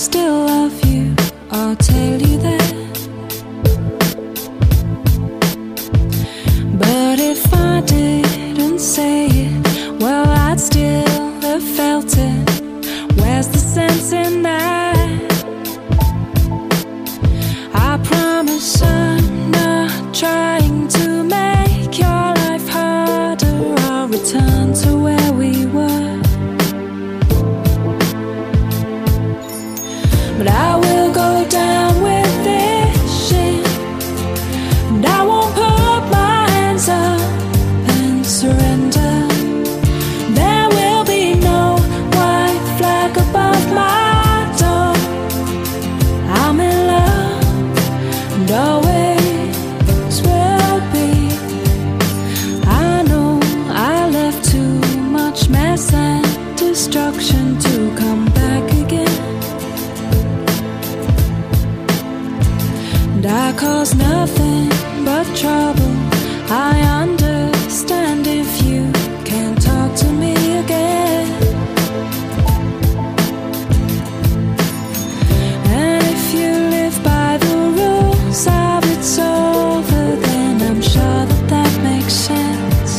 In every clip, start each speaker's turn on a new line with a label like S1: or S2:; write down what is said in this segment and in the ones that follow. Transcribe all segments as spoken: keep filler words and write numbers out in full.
S1: still love you, I'll tell you that. But if I didn't say it, well, I'd still have felt it. Where's the sense in that? I promise I'm not trying to make your life harder. I'll return to where we were. But I will go down with this shit, and I won't put my hands up and surrender. There will be no white flag above my door. I'm in love, and always will be. I know I left too much mess and destruction to come back again. And I cause nothing but trouble. I understand if you can't talk to me again. And if you live by the rules of it's over, then I'm sure that that makes sense.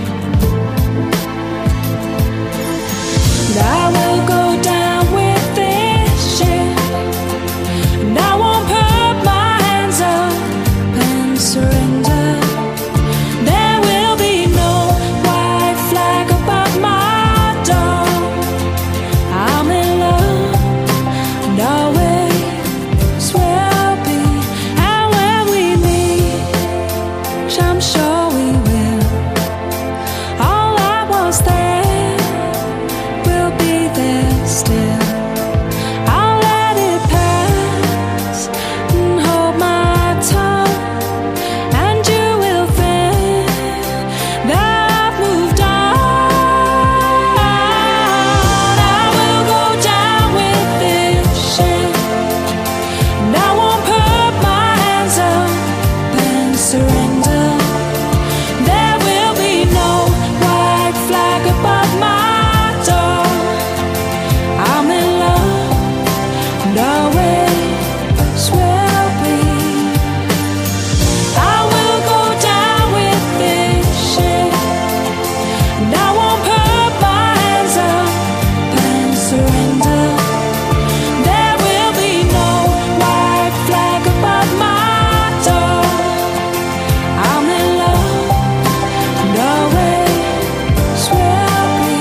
S1: And I will go down with this shit, and I won't put my hands up and surrender. There will be no white flag above my door. I'm in love, and always will be. And when we meet, which I'm sure we will, all I was there will be there still. I'll let it pass and hold my tongue, and you will think that I've moved on. I will go down with this shit, and I won't put my hands up and surrender. There will be no white flag above my door. I'm in love, and always will be. I will go down with this shit, and I won't put my hands up and surrender. There will be no white flag above my door. I'm in love, and always will be.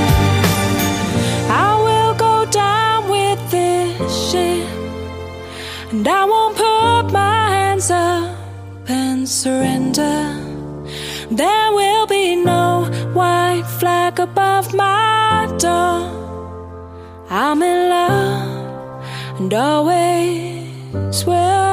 S1: I will go down with this shit, and I won't put my hands up and surrender. There will be no white flag above my door. I'm in love, and always will